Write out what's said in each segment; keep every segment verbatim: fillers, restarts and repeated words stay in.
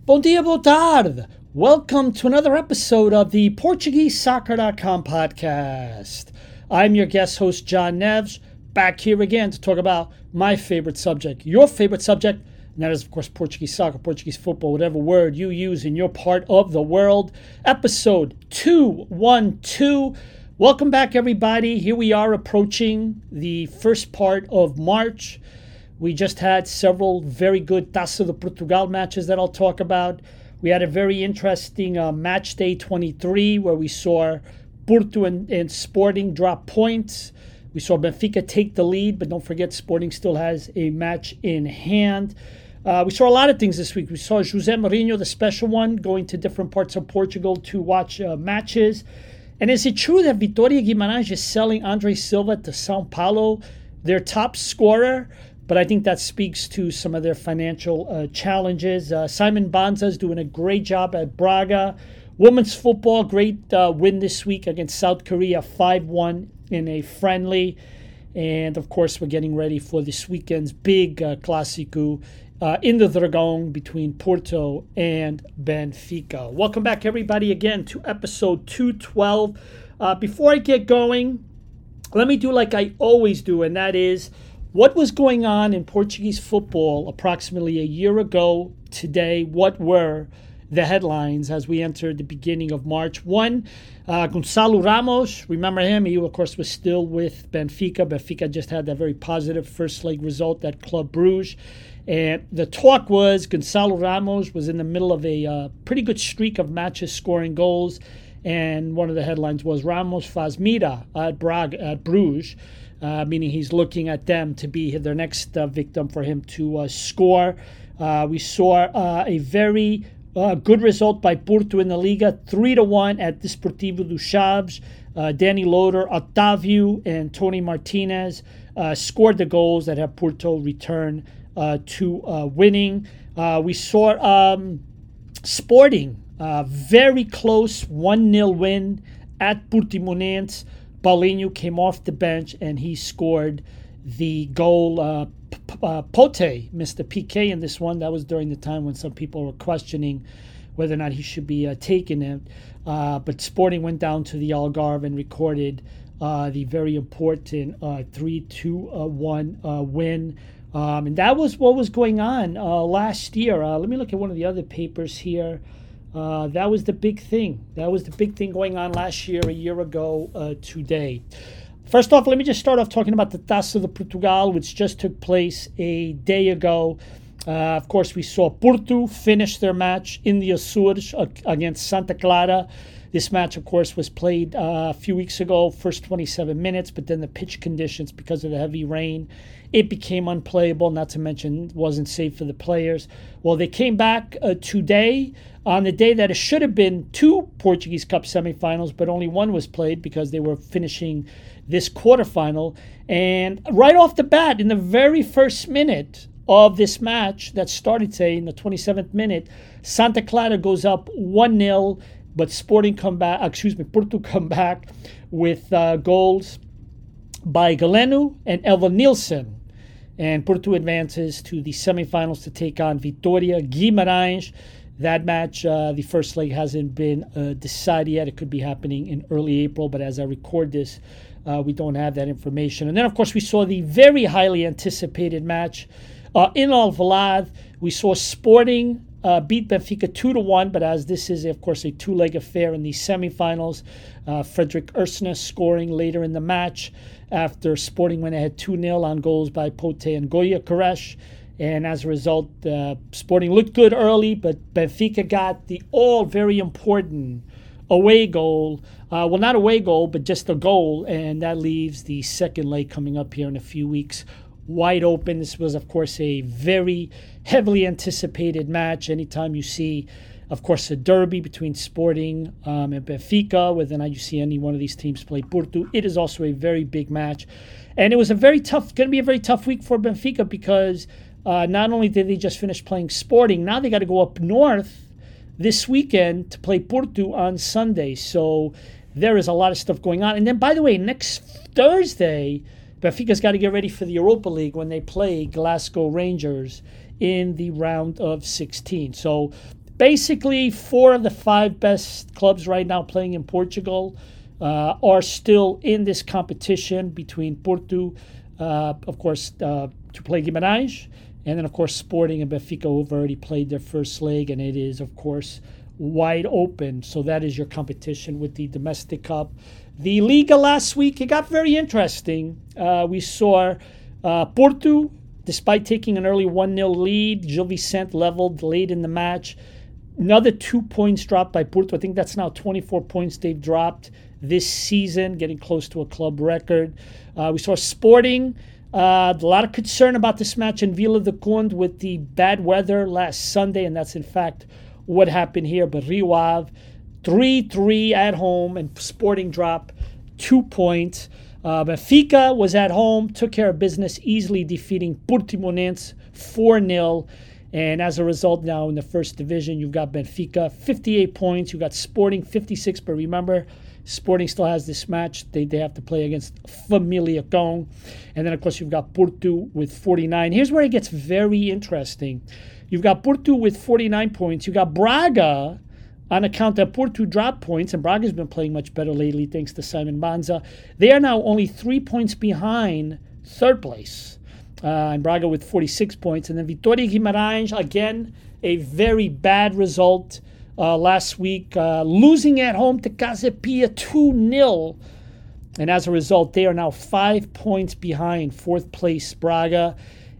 Bom dia, boa tarde. Welcome to another episode of the Portuguese Soccer dot com podcast. I'm your guest host, John Neves, back here again to talk about my favorite subject, your favorite subject, and that is, of course, Portuguese soccer, Portuguese football, whatever word you use in your part of the world. Episode two twelve. Welcome back, everybody. Here we are approaching the first part of March. We just had several very good Taça de Portugal matches that I'll talk about. We had a very interesting uh, match day twenty-three where we saw Porto and, and Sporting drop points. We saw Benfica take the lead, but don't forget Sporting still has a match in hand. Uh, we saw a lot of things this week. We saw José Mourinho, the special one, going to different parts of Portugal to watch uh, matches. And is it true that Vitória Guimarães is selling Andre Silva to São Paulo, their top scorer? But I think that speaks to some of their financial uh, challenges. Uh, Simon Banza is doing a great job at Braga. Women's football, great uh, win this week against South Korea, five one in a friendly. And, of course, we're getting ready for this weekend's big uh, Clásico uh, in the Dragão between Porto and Benfica. Welcome back, everybody, again to episode two twelve. Uh, before I get going, let me do like I always do, and that is, what was going on in Portuguese football approximately a year ago today? What were the headlines as we entered the beginning of March? One, uh, Gonçalo Ramos, remember him? He, of course, was still with Benfica. Benfica just had that very positive first leg result at Club Brugge. And the talk was Gonçalo Ramos was in the middle of a uh, pretty good streak of matches scoring goals. And one of the headlines was Ramos faz mira at, Braga, at Bruges. Uh, meaning he's looking at them to be their next uh, victim for him to uh, score. Uh, we saw uh, a very uh, good result by Porto in the Liga, three to one at Desportivo dos Chaves. Uh, Danny Loader, Otávio, and Tony Martinez uh, scored the goals that have Porto return uh, to uh, winning. Uh, we saw um, Sporting, uh, very close one nil win at Portimonense. Paulinho came off the bench and he scored the goal. Uh, P- uh, Pote missed a P K in this one. That was during the time when some people were questioning whether or not he should be uh, taking it. Uh, but Sporting went down to the Algarve and recorded uh, the very important uh, three two one uh, win. Um, and that was what was going on uh, last year. Uh, let me look at one of the other papers here. Uh, that was the big thing. That was the big thing going on last year, a year ago uh, today. First off, let me just start off talking about the Taça de Portugal, which just took place a day ago. Uh, of course, we saw Porto finish their match in the Açores against Santa Clara. This match, of course, was played uh, a few weeks ago, first twenty-seven minutes, but then the pitch conditions, because of the heavy rain, it became unplayable, not to mention it wasn't safe for the players. Well, they came back uh, today on the day that it should have been two Portuguese Cup semifinals, but only one was played because they were finishing this quarterfinal. And right off the bat, in the very first minute of this match that started today, in the twenty-seventh minute, Santa Clara goes up one nil, but Sporting come back, excuse me, Porto come back with uh, goals by Galeno and Elva Nilsson. And Porto advances to the semifinals to take on Vitória Guimarães. That match, uh, the first leg hasn't been uh, decided yet. It could be happening in early April, but as I record this, uh, we don't have that information. And then, of course, we saw the very highly anticipated match uh, in Alvalade. We saw Sporting uh, beat Benfica two to one, but as this is, of course, a two-leg affair in the semifinals, uh, Frederick Ursnes scoring later in the match after Sporting went ahead two nil on goals by Pote and Goya Koresh. And as a result, uh, Sporting looked good early, but Benfica got the all very important away goal. Uh, well, not away goal, but just a goal. And that leaves the second leg coming up here in a few weeks wide open. This was, of course, a very heavily anticipated match. Anytime you see, of course, a derby between Sporting um, and Benfica, whether or not you see any one of these teams play Porto, it is also a very big match. And it was a very tough, going to be a very tough week for Benfica because Uh, not only did they just finish playing Sporting, now they got to go up north this weekend to play Porto on Sunday. So there is a lot of stuff going on. And then, by the way, next Thursday, Benfica's got to get ready for the Europa League when they play Glasgow Rangers in the round of sixteen. So basically four of the five best clubs right now playing in Portugal uh, are still in this competition between Porto, uh, of course, uh, to play Guimarães, and then, of course, Sporting and Benfica, who have already played their first leg, and it is, of course, wide open. So that is your competition with the domestic cup. The Liga last week, it got very interesting. Uh, we saw uh, Porto, despite taking an early one nil lead, Gil Vicente leveled late in the match. Another two points dropped by Porto. I think that's now twenty-four points they've dropped this season, getting close to a club record. Uh, we saw Sporting. Uh, a lot of concern about this match in Vila do Conde with the bad weather last Sunday, and that's in fact what happened here. But Rio Ave, three three at home, and Sporting drop two points. Uh, Benfica was at home, took care of business, easily defeating Portimonense four nil. And as a result, now in the first division, you've got Benfica, fifty-eight points. You've got Sporting, fifty-six. But remember, Sporting still has this match. They, they have to play against Famalicão. And then, of course, you've got Porto with forty-nine. Here's where it gets very interesting. You've got Porto with forty-nine points. You've got Braga, on account that Porto dropped points, and Braga's been playing much better lately thanks to Simon Banza. They are now only three points behind third place. Uh, and Braga with forty-six points. And then Vitória Guimarães, again, a very bad result uh, last week, uh, losing at home to Casa Pia two nil. And as a result, they are now five points behind fourth place Braga.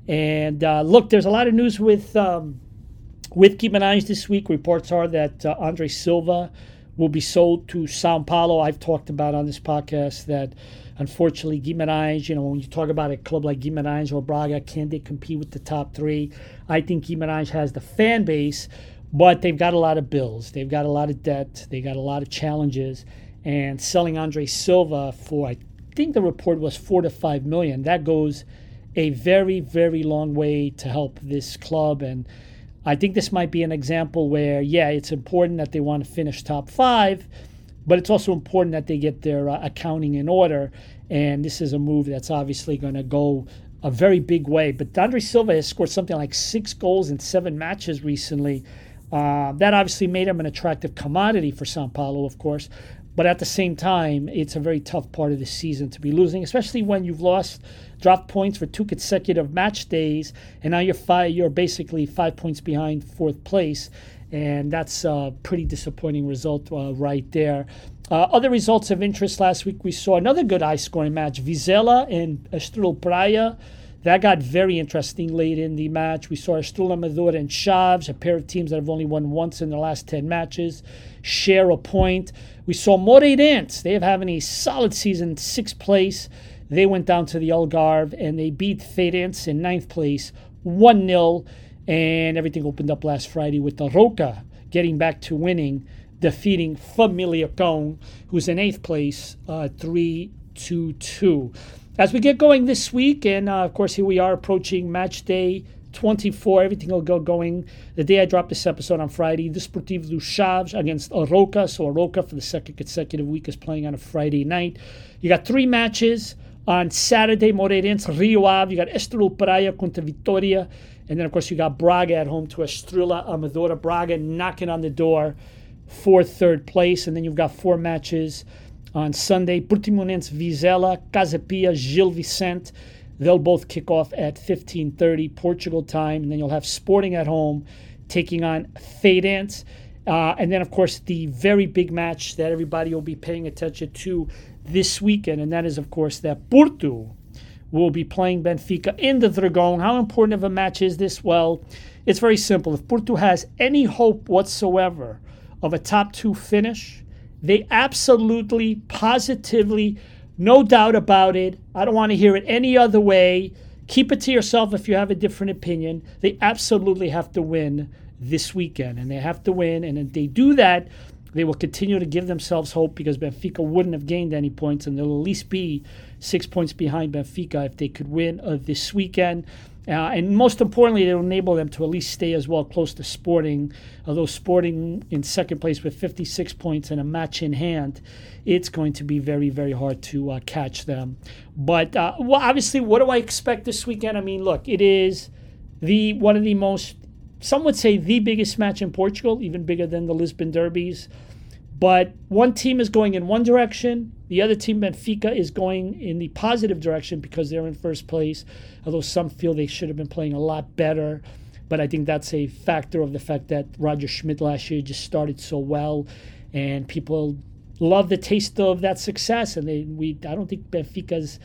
And uh, look, there's a lot of news with um, with Guimarães this week. Reports are that uh, Andre Silva will be sold to Sao Paulo. I've talked about on this podcast that, unfortunately, Guimarães, you know, when you talk about a club like Guimarães or Braga, can they compete with the top three? I think Guimarães has the fan base, but they've got a lot of bills. They've got a lot of debt. They got a lot of challenges. And selling Andre Silva for, I think the report was four to five million, that goes a very, very long way to help this club. And I think this might be an example where, yeah, it's important that they want to finish top five, but it's also important that they get their uh, accounting in order. And this is a move that's obviously going to go a very big way. But Andre Silva has scored something like six goals in seven matches recently. Uh, that obviously made him an attractive commodity for Sao Paulo, of course. But at the same time, it's a very tough part of the season to be losing, especially when you've lost, dropped points for two consecutive match days, and now you're five, you're basically five points behind fourth place. And that's a pretty disappointing result uh, right there. Uh, other results of interest last week, we saw another good high-scoring match, Vizela and Estrela Praia. That got very interesting late in the match. We saw Estrela Amadora and Chaves, a pair of teams that have only won once in their last ten matches, share a point. We saw Moreirense. They have having a solid season, sixth place. They went down to the Algarve, and they beat Feirense in ninth place, one nil. And everything opened up last Friday with the Roca getting back to winning, defeating Famalicão, who's in eighth place, uh, three to two. As we get going this week, and uh, of course here we are approaching match day twenty-four. Everything will go going the day I drop this episode on Friday. Desportivo do Chaves against Aroca. So Aroca for the second consecutive week is playing on a Friday night. You got three matches on Saturday. Moreirense, Rio Ave. You got Estrela Praia contra Vitória. And then, of course, you got Braga at home to Estrela Amadora. Braga knocking on the door for third place. And then you've got four matches on Sunday. Portimonense, Vizela, Casa Pia, Gil Vicente. They'll both kick off at fifteen thirty Portugal time. And then you'll have Sporting at home taking on Feirense. Uh, and then, of course, the very big match that everybody will be paying attention to this weekend. And that is, of course, that Porto will be playing Benfica in the Dragão. How important of a match is this? Well, it's very simple. If Porto has any hope whatsoever of a top two finish, they absolutely, positively, no doubt about it, I don't want to hear it any other way, keep it to yourself if you have a different opinion, they absolutely have to win this weekend. And they have to win, and if they do that, they will continue to give themselves hope, because Benfica wouldn't have gained any points, and they'll at least be six points behind Benfica if they could win uh, this weekend. Uh, and most importantly, it'll enable them to at least stay as well close to Sporting. Although Sporting in second place with fifty-six points and a match in hand, it's going to be very, very hard to uh, catch them. But uh, well, obviously, what do I expect this weekend? I mean, look, it is the one of the most some would say the biggest match in Portugal, even bigger than the Lisbon derbies. But one team is going in one direction. The other team, Benfica, is going in the positive direction because they're in first place, although some feel they should have been playing a lot better. But I think that's a factor of the fact that Roger Schmidt last year just started so well, and people love the taste of that success. And they, we, I don't think Benfica's,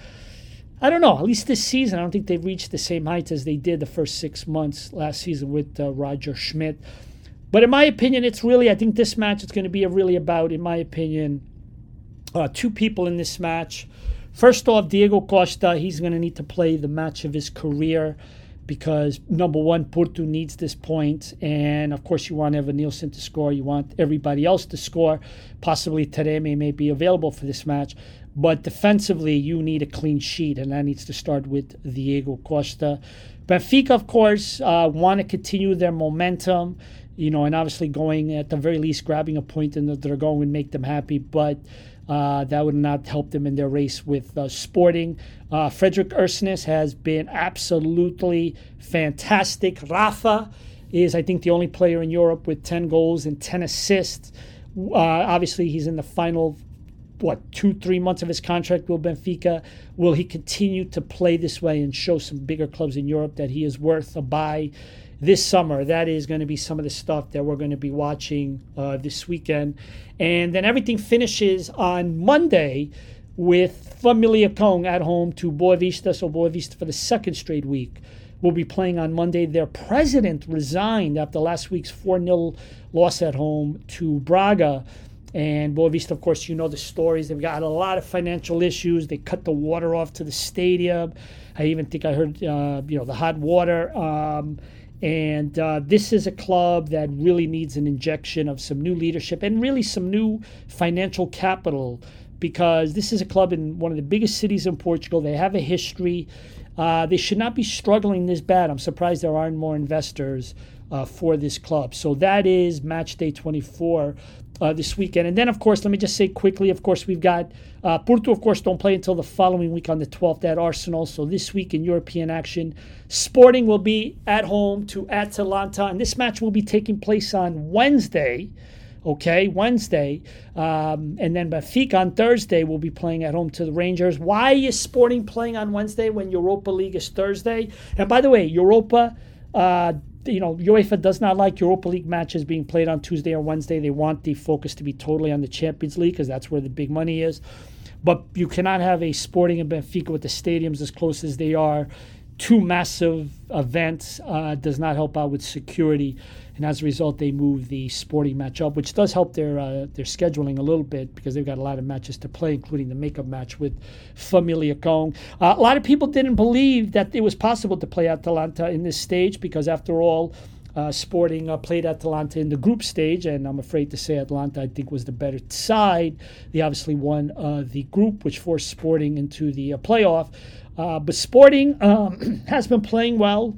I don't know, at least this season, I don't think they've reached the same heights as they did the first six months last season with uh, Roger Schmidt. But in my opinion, it's really, I think this match is going to be really about, in my opinion, uh, two people in this match. First off, Diego Costa, he's going to need to play the match of his career because, number one, Porto needs this point. And, of course, you want Evan Nielsen to score. You want everybody else to score. Possibly Taremi may be available for this match. But defensively, you need a clean sheet, and that needs to start with Diego Costa. Benfica, of course, uh, want to continue their momentum, you know, and obviously going, at the very least, grabbing a point in the Dragão would make them happy, but uh, that would not help them in their race with uh, Sporting. Uh, Frederick Ursnes has been absolutely fantastic. Rafa is, I think, the only player in Europe with ten goals and ten assists. Uh, obviously, he's in the final what, two, three months of his contract with Benfica. Will he continue to play this way and show some bigger clubs in Europe that he is worth a buy this summer? That is going to be some of the stuff that we're going to be watching uh, this weekend. And then everything finishes on Monday with Famalicão at home to Boa Vista. So Boa Vista, for the second straight week, will be playing on Monday. Their president resigned after last week's four nil loss at home to Braga. And Boa Vista, of course, you know the stories. They've got a lot of financial issues. They cut the water off to the stadium. I even think I heard, uh, you know, the hot water. Um, and uh, this is a club that really needs an injection of some new leadership and really some new financial capital, because this is a club in one of the biggest cities in Portugal. They have a history. Uh, they should not be struggling this bad. I'm surprised there aren't more investors uh, for this club. So that is match day twenty-four. Uh, this weekend. And then, of course, let me just say quickly, of course, we've got uh, Porto, of course, don't play until the following week on the twelfth at Arsenal. So this week in European action, Sporting will be at home to Atalanta. And this match will be taking place on Wednesday. Okay, Wednesday. Um, and then Benfica on Thursday will be playing at home to the Rangers. Why is Sporting playing on Wednesday when Europa League is Thursday? And by the way, Europa... Uh, You know, UEFA does not like Europa League matches being played on Tuesday or Wednesday. They want the focus to be totally on the Champions League because that's where the big money is. But you cannot have a Sporting and Benfica with the stadiums as close as they are. Two massive events uh, does not help out with security. And as a result, they move the Sporting match up, which does help their uh, their scheduling a little bit because they've got a lot of matches to play, including the makeup match with Famalicão. Uh, a lot of people didn't believe that it was possible to play Atalanta in this stage because, after all, uh, Sporting uh, played Atalanta in the group stage, and I'm afraid to say Atalanta, I think, was the better side. They obviously won uh, the group, which forced Sporting into the uh, playoff. Uh, but Sporting um, has been playing well.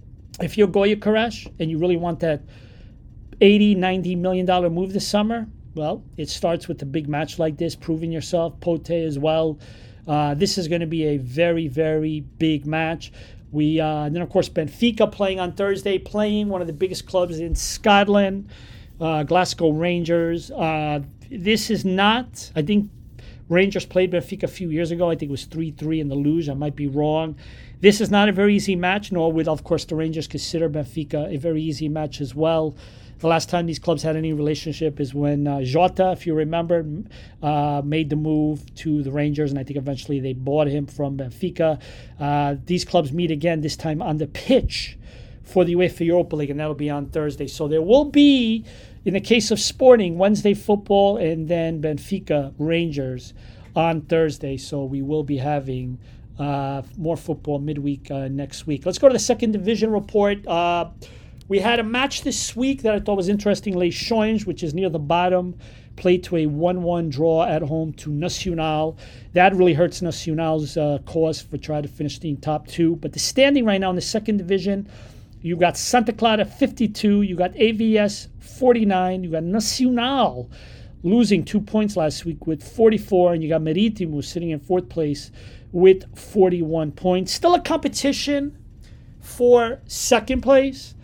If you're Goya Koresh and you really want that eighty, ninety million dollars move this summer, well, it starts with a big match like this, proving yourself. Pote as well. Uh, this is going to be a very, very big match. We uh, and then, of course, Benfica playing on Thursday, playing one of the biggest clubs in Scotland, uh, Glasgow Rangers. Uh, this is not, I think, Rangers played Benfica a few years ago. I think it was three three in the Luge. I might be wrong. This is not a very easy match, nor would, of course, the Rangers consider Benfica a very easy match as well. The last time these clubs had any relationship is when uh, Jota, if you remember, uh, made the move to the Rangers, and I think eventually they bought him from Benfica. Uh, these clubs meet again, this time on the pitch for the UEFA Europa League, and that'll be on Thursday. So there will be, in the case of Sporting, Wednesday football, and then Benfica Rangers on Thursday. So we will be having uh, more football midweek uh, next week. Let's go to the second division report. Uh, we had a match this week that I thought was interesting. Les Changes, which is near the bottom, played to a one one draw at home to Nacional. That really hurts Nacional's uh, cause for trying to finish the top two. But the standing right now in the second division, you got Santa Clara fifty-two, you got A V S forty-nine, you got Nacional losing two points last week with forty-four, and you got Marítimo sitting in fourth place with forty-one points. Still a competition for second place,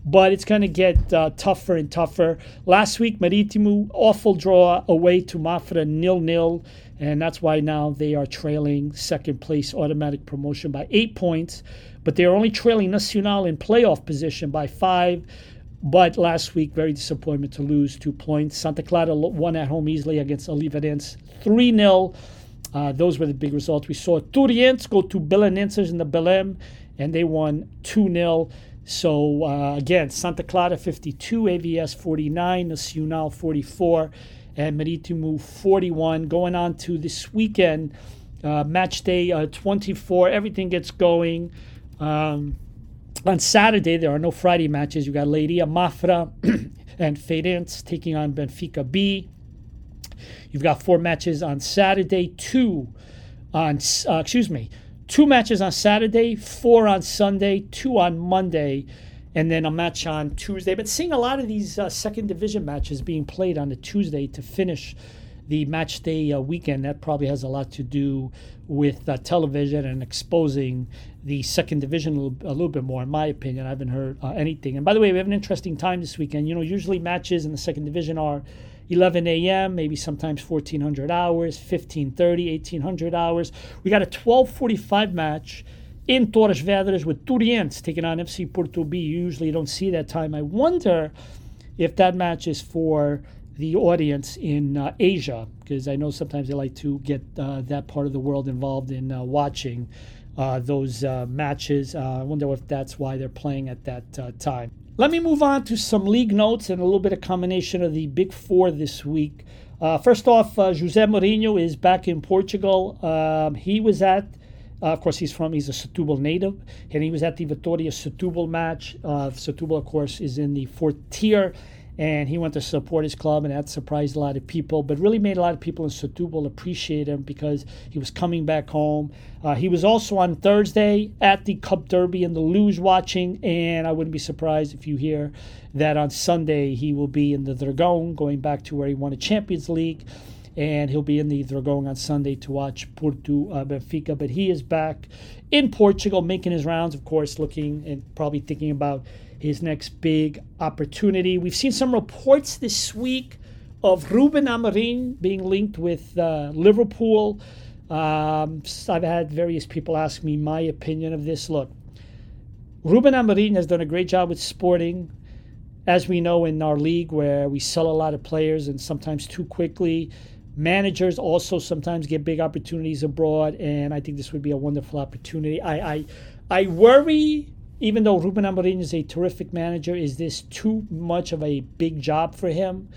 but it's going to get uh, tougher and tougher. Last week, Marítimo, awful draw away to Mafra, nil-nil, and that's why now they are trailing second place, automatic promotion by eight points, but they're only trailing Nacional in playoff position by five. But last week, very disappointment to lose two points. Santa Clara won at home easily against Oliveirense three-nil. Uh, those were the big results. We saw Turiense go to Belenenses in the Belém, and they won two-nil. So, uh, again, Santa Clara fifty-two, A V S forty-nine, Nacional forty-four, and Marítimo forty-one. Going on to this weekend, uh, match day uh, twenty-four. Everything gets going. Um, On Saturday, there are no Friday matches. You got Leiria Mafra and Feirense taking on Benfica B. You've got four matches on Saturday, two on, uh, excuse me, two matches on Saturday, four on Sunday, two on Monday, and then a match on Tuesday. But seeing a lot of these uh, second division matches being played on a Tuesday to finish the match day uh, weekend, that probably has a lot to do with uh, television and exposing the second division a little, a little bit more, in my opinion. I haven't heard uh, anything. And by the way, we have an interesting time this weekend. You know, usually matches in the second division are eleven a.m., maybe sometimes fourteen hundred hours, fifteen thirty, eighteen hundred hours. We got a twelve forty-five match in Torres Vedras with Turiense taking on F C Porto B. You usually don't see that time. I wonder if that match is for the audience in uh, Asia, because I know sometimes they like to get uh, that part of the world involved in uh, watching uh, those uh, matches. Uh, I wonder if that's why they're playing at that uh, time. Let me move on to some league notes and a little bit of combination of the Big Four this week. Uh, first off, uh, José Mourinho is back in Portugal. Um, he was at, uh, of course, he's from, he's a Setúbal native, and he was at the Vitória Setúbal match. Uh, Setúbal, of course, is in the fourth tier. And he went to support his club, and that surprised a lot of people, but really made a lot of people in Setúbal appreciate him because he was coming back home. Uh, he was also on Thursday at the Cup Derby in the Luge watching, and I wouldn't be surprised if you hear that on Sunday he will be in the Dragão, going back to where he won a Champions League, and he'll be in the Dragão on Sunday to watch Porto uh, Benfica. But he is back in Portugal, making his rounds, of course, looking and probably thinking about his next big opportunity. We've seen some reports this week of Ruben Amorim being linked with uh, Liverpool. Um, I've had various people ask me my opinion of this. Look, Ruben Amorim has done a great job with Sporting, as we know in our league where we sell a lot of players and sometimes too quickly. Managers also sometimes get big opportunities abroad, and I think this would be a wonderful opportunity. I I, I worry, even though Ruben Amorim is a terrific manager, is this too much of a big job for him?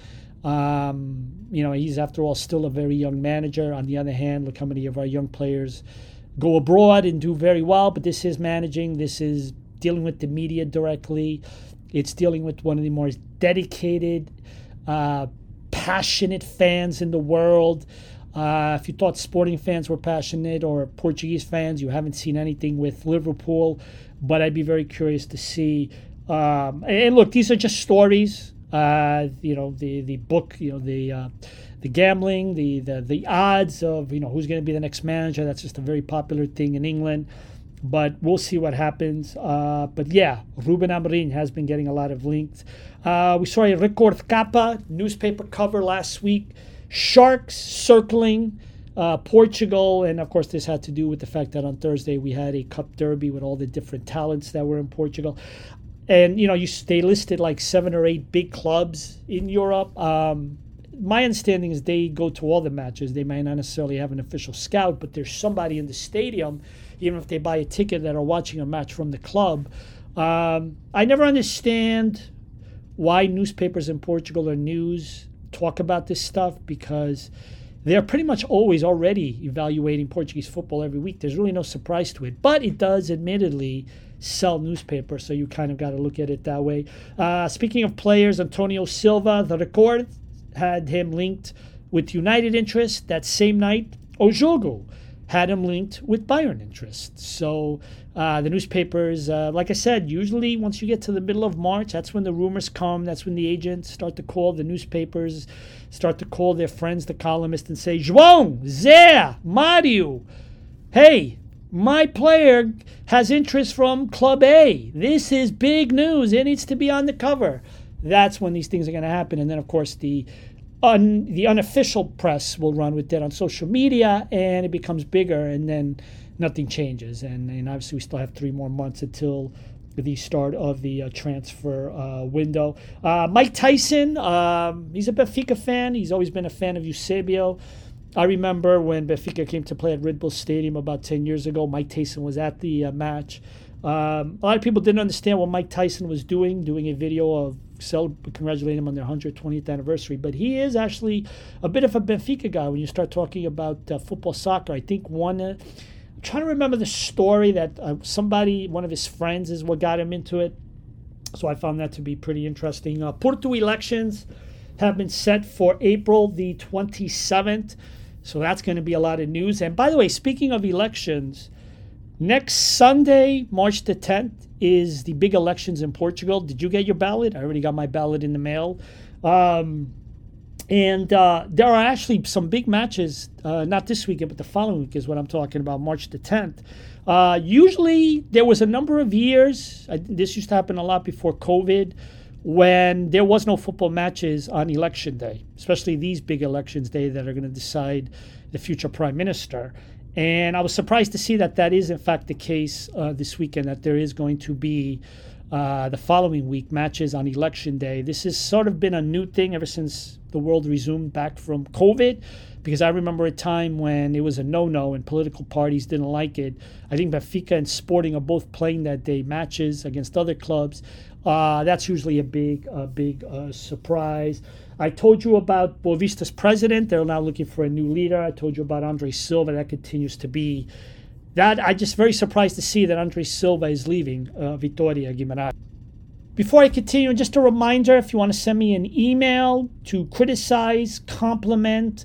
Um, you know, he's, after all, still a very young manager. On the other hand, look how many of our young players go abroad and do very well, but this is managing. This is dealing with the media directly. It's dealing with one of the more dedicated, uh, passionate fans in the world. Uh, if you thought Sporting fans were passionate or Portuguese fans, you haven't seen anything with Liverpool. But I'd be very curious to see. Um, and look, these are just stories. Uh, you know, the the book, you know, the uh, the gambling, the, the the odds of, you know, who's going to be the next manager. That's just a very popular thing in England. But we'll see what happens. Uh, but yeah, Ruben Amorim has been getting a lot of links. Uh, we saw a Record Capa newspaper cover last week. Sharks circling uh, Portugal. And of course, this had to do with the fact that on Thursday we had a Cup Derby with all the different talents that were in Portugal. And, you know, you they listed like seven or eight big clubs in Europe. Um, my understanding is they go to all the matches. They might not necessarily have an official scout, but there's somebody in the stadium, even if they buy a ticket, that are watching a match from the club. Um, I never understand why newspapers in Portugal or news talk about this stuff, because they're pretty much always already evaluating Portuguese football every week. There's really no surprise to it. But it does, admittedly, sell newspapers, so you kind of got to look at it that way. Uh, speaking of players, Antonio Silva, the Record had him linked with United interest. That same night, Ojogo had him linked with Bayern interest. So uh, the newspapers, uh, like I said, usually once you get to the middle of March, that's when the rumors come. That's when the agents start to call the newspapers, start to call their friends, the columnists, and say, João, Zé, Mario, hey, my player has interest from Club A. This is big news. It needs to be on the cover. That's when these things are going to happen. And then, of course, the un, the unofficial press will run with that on social media, and it becomes bigger, and then nothing changes. And, and obviously, we still have three more months until the start of the uh, transfer uh, window. Uh, Mike Tyson, um, he's a Benfica fan. He's always been a fan of Eusebio. I remember when Benfica came to play at Red Bull Stadium about ten years ago, Mike Tyson was at the uh, match. Um, a lot of people didn't understand what Mike Tyson was doing, doing a video of cel- congratulating him on their one hundred twentieth anniversary. But he is actually a bit of a Benfica guy when you start talking about uh, football, soccer. I think one... Uh, trying to remember the story that uh, somebody, one of his friends, is what got him into it. So I found that to be pretty interesting. Uh, Porto elections have been set for April the twenty-seventh. So that's going to be a lot of news. And by the way, speaking of elections, next Sunday, March the tenth, is the big elections in Portugal. Did you get your ballot? I already got my ballot in the mail. Um, And uh, there are actually some big matches, uh, not this weekend, but the following week is what I'm talking about, March the tenth. Uh, usually there was a number of years, I, this used to happen a lot before COVID, when there was no football matches on election day, especially these big elections day that are going to decide the future prime minister. And I was surprised to see that that is in fact the case uh, this weekend, that there is going to be uh, the following week matches on election day. This has sort of been a new thing ever since the world resumed back from COVID, because I remember a time when it was a no-no and political parties didn't like it. I think Benfica and Sporting are both playing that day matches against other clubs. Uh, that's usually a big, a big uh, surprise. I told you about Boavista's president. They're now looking for a new leader. I told you about Andre Silva. That continues to be that. I'm just very surprised to see that Andre Silva is leaving uh, Vitória Guimarães. Before I continue, just a reminder, if you want to send me an email to criticize, compliment,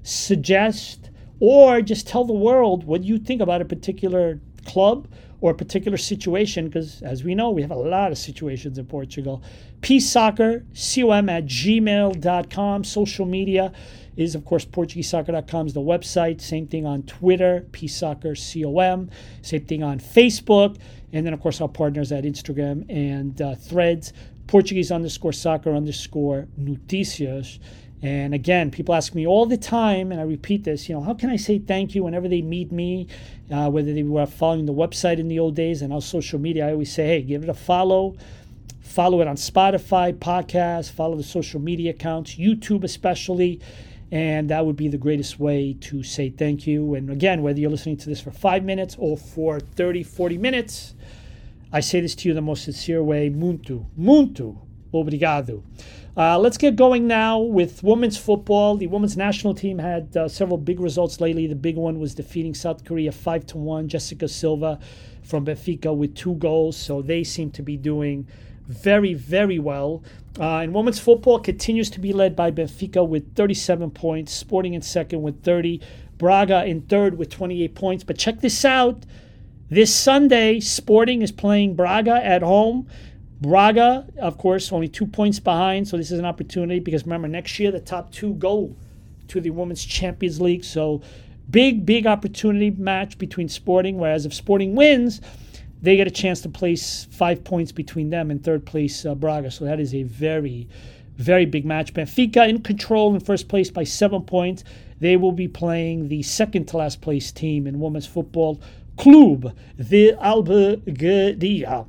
suggest, or just tell the world what you think about a particular club or a particular situation, because as we know, we have a lot of situations in Portugal. PSoccer, C O M at gmail dot com. Social media is, of course, Portuguese Soccer dot com is the website. Same thing on Twitter, PSoccer, C O M. Same thing on Facebook. And then, of course, our partners at Instagram and uh, Threads, Portuguese underscore soccer underscore noticias. And again, people ask me all the time, and I repeat this, you know, how can I say thank you whenever they meet me, uh, whether they were following the website in the old days and our social media? I always say, hey, give it a follow. Follow it on Spotify, podcasts, follow the social media accounts, YouTube especially. And that would be the greatest way to say thank you. And again, whether you're listening to this for five minutes or for thirty, forty minutes, I say this to you the most sincere way. Muito, muito obrigado. Uh, let's get going now with women's football. The women's national team had uh, several big results lately. The big one was defeating South Korea five to one. Jessica Silva from Benfica with two goals. So they seem to be doing very, very well. Uh, and women's football continues to be led by Benfica with thirty-seven points, Sporting in second with thirty, Braga in third with twenty-eight points. But check this out. This Sunday, Sporting is playing Braga at home. Braga, of course, only two points behind, so this is an opportunity because, remember, next year the top two go to the Women's Champions League. So big, big opportunity match between Sporting, whereas if Sporting wins, they get a chance to place five points between them and third place uh, Braga. So that is a very, very big match. Benfica in control in first place by seven points. They will be playing the second to last place team in women's football, Clube de Albergaria.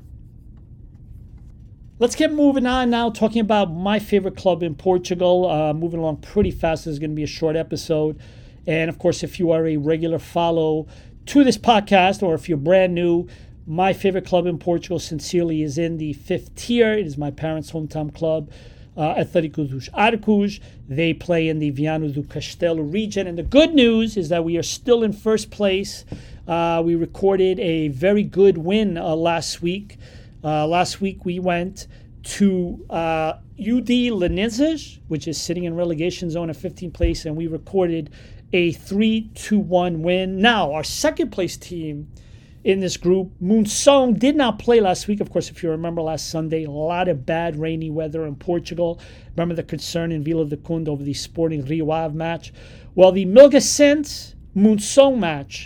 Let's get moving on now, talking about my favorite club in Portugal. Uh, moving along pretty fast. This is going to be a short episode. And, of course, if you are a regular follow to this podcast or if you're brand new, my favorite club in Portugal, sincerely, is in the fifth tier. It is my parents' hometown club, uh, Atlético dos Arcos. They play in the Viana do Castelo region. And the good news is that we are still in first place. Uh, we recorded a very good win uh, last week. Uh, last week we went to uh, U D Linenses, which is sitting in relegation zone at fifteenth place, and we recorded a three to one win. Now, our second place team in this group, Monção, did not play last week. Of course, if you remember last Sunday, a lot of bad rainy weather in Portugal. Remember the concern in Vila do Conde over the Sporting Rio Ave match? Well, the Milgacense Monção match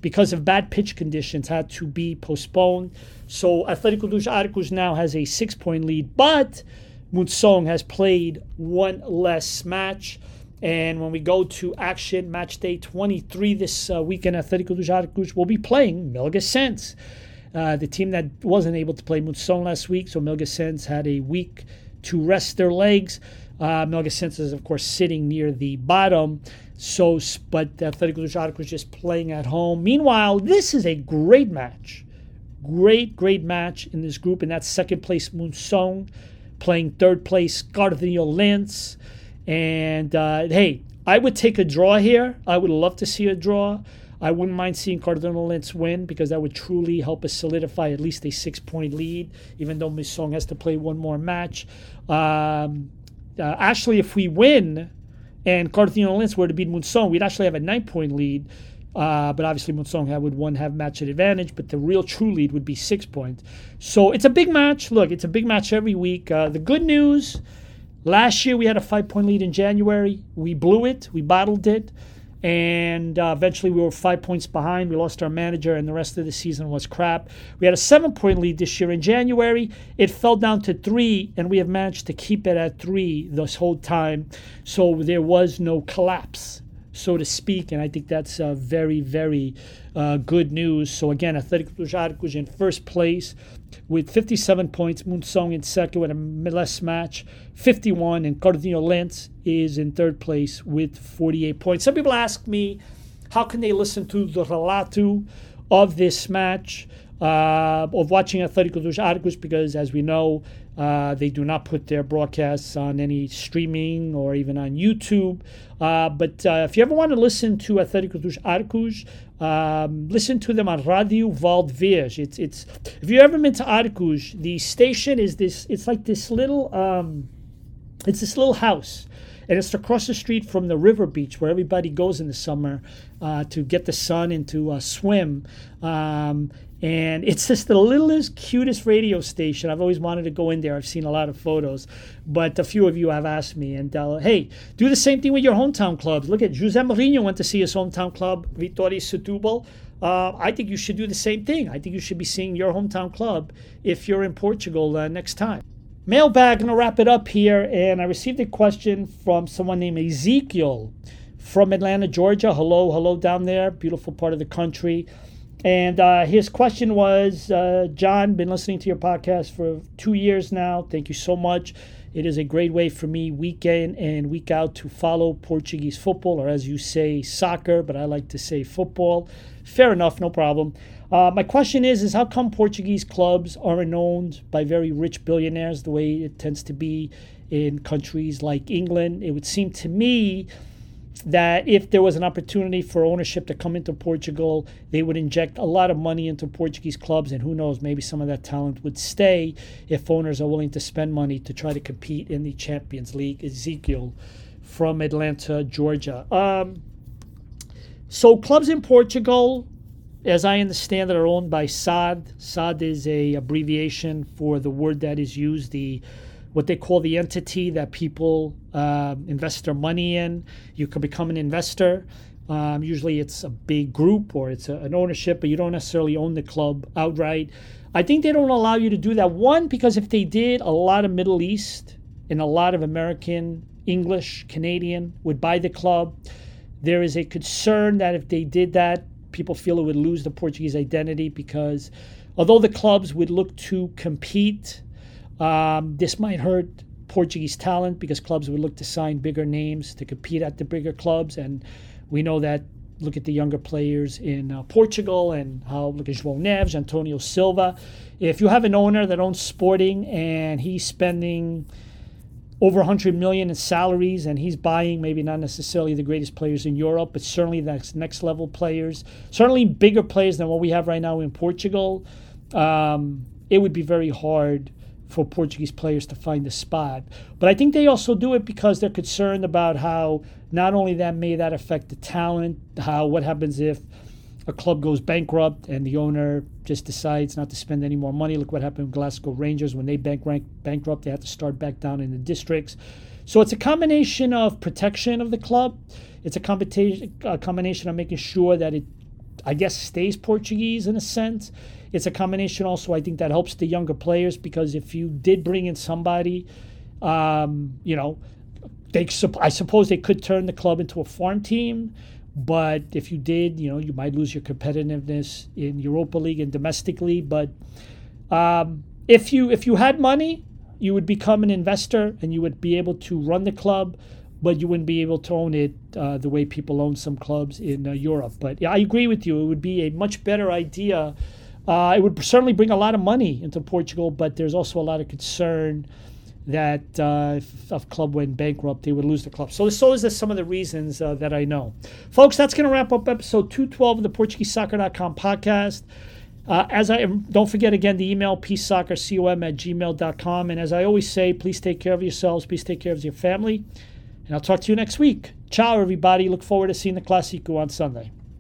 because of bad pitch conditions, had to be postponed. So Atlético dos Arcos now has a six-point lead, but Monção has played one less match. And when we go to action, match day twenty-three this uh, weekend, Atlético dos Arcos will be playing Melgaçense, uh, the team that wasn't able to play Monção last week. So Melgaçense had a week to rest their legs. Uh, Melgaçense is, of course, sitting near the bottom. So, but Atlético dos Arcos just playing at home. Meanwhile, this is a great match. Great, great match in this group. And that's second place Monção playing third place Cardinholense. And, uh, hey, I would take a draw here. I would love to see a draw. I wouldn't mind seeing Cardinholense win because that would truly help us solidify at least a six-point lead, even though Monção has to play one more match. Um, uh, actually, if we win and Cardinholense were to beat Monção, we'd actually have a nine-point lead. Uh, but obviously, Monção would one have match advantage, but the real true lead would be six points. So it's a big match. Look, it's a big match every week. Uh, the good news, last year we had a five-point lead in January. We blew it. We bottled it. And uh, eventually we were five points behind. We lost our manager, and the rest of the season was crap. We had a seven-point lead this year in January. It fell down to three, and we have managed to keep it at three this whole time. So there was no collapse, so to speak, and I think that's uh, very, very uh, good news. So again, Atlético dos Arcos in first place with fifty-seven points, Monção in second with a less match, fifty-one, and Cardinholense is in third place with forty-eight points. Some people ask me, how can they listen to the relato of this match, uh, of watching Atlético dos Arcos, because as we know, Uh, they do not put their broadcasts on any streaming or even on YouTube. Uh, but uh, if you ever want to listen to Atlético dos Arcos, um, listen to them on Radio Valdevez. It's it's if you ever been to Arcos, the station is this. It's like this little. Um, it's this little house. And it's across the street from the river beach where everybody goes in the summer uh, to get the sun and to uh, swim. Um, and it's just the littlest, cutest radio station. I've always wanted to go in there. I've seen a lot of photos. But a few of you have asked me. And, uh, hey, do the same thing with your hometown clubs. Look at José Mourinho went to see his hometown club, Vitória Setúbal. Uh, I think you should do the same thing. I think you should be seeing your hometown club if you're in Portugal uh, next time. Mailbag, I'm going to wrap it up here, and I received a question from someone named Ezekiel from Atlanta, Georgia. Hello, hello down there, beautiful part of the country. And uh, his question was, uh, John, been listening to your podcast for two years now. Thank you so much. It is a great way for me week in and week out to follow Portuguese football, or as you say, soccer, but I like to say football. Fair enough, no problem. Uh, my question is, is how come Portuguese clubs aren't owned by very rich billionaires the way it tends to be in countries like England? It would seem to me that if there was an opportunity for ownership to come into Portugal, they would inject a lot of money into Portuguese clubs, and who knows, maybe some of that talent would stay if owners are willing to spend money to try to compete in the Champions League. Ezekiel from Atlanta, Georgia. Um, so clubs in Portugal, as I understand it, are owned by S A D. S A D is a abbreviation for the word that is used, the what they call the entity that people uh, invest their money in. You can become an investor. Um, usually it's a big group or it's a, an ownership, but you don't necessarily own the club outright. I think they don't allow you to do that. One, because if they did, a lot of Middle East and a lot of American, English, Canadian would buy the club. There is a concern that if they did that, people feel it would lose the Portuguese identity, because although the clubs would look to compete, um, this might hurt Portuguese talent, because clubs would look to sign bigger names to compete at the bigger clubs. And we know that, look at the younger players in uh, Portugal and how, look at João Neves, Antonio Silva. If you have an owner that owns Sporting and he's spending over one hundred million dollars in salaries, and he's buying maybe not necessarily the greatest players in Europe, but certainly that's next level players, certainly bigger players than what we have right now in Portugal, um, it would be very hard for Portuguese players to find a spot. But I think they also do it because they're concerned about how not only that may that affect the talent, how what happens if a club goes bankrupt and the owner just decides not to spend any more money. Look what happened with Glasgow Rangers. When they bank- bankrupt, they had to start back down in the districts. So it's a combination of protection of the club. It's a combination, a combination of making sure that it I guess, stays Portuguese in a sense. It's a combination also, I think, that helps the younger players, because if you did bring in somebody, um, you know, they I suppose they could turn the club into a farm team. But if you did, you know, you might lose your competitiveness in Europa League and domestically. But um, if you if you had money, you would become an investor and you would be able to run the club, but you wouldn't be able to own it uh, the way people own some clubs in uh, Europe. But yeah, I agree with you. It would be a much better idea. Uh, it would certainly bring a lot of money into Portugal, but there's also a lot of concern that uh, if a club went bankrupt, they would lose the club. So, so is this some of the reasons uh, that I know. Folks, that's going to wrap up episode two twelve of the Portuguese Soccer dot com podcast. Uh, as I don't forget, again, the email, peacesoccercom at gmail dot com. And as I always say, please take care of yourselves. Please take care of your family. And I'll talk to you next week. Ciao, everybody. Look forward to seeing the Clásico on Sunday.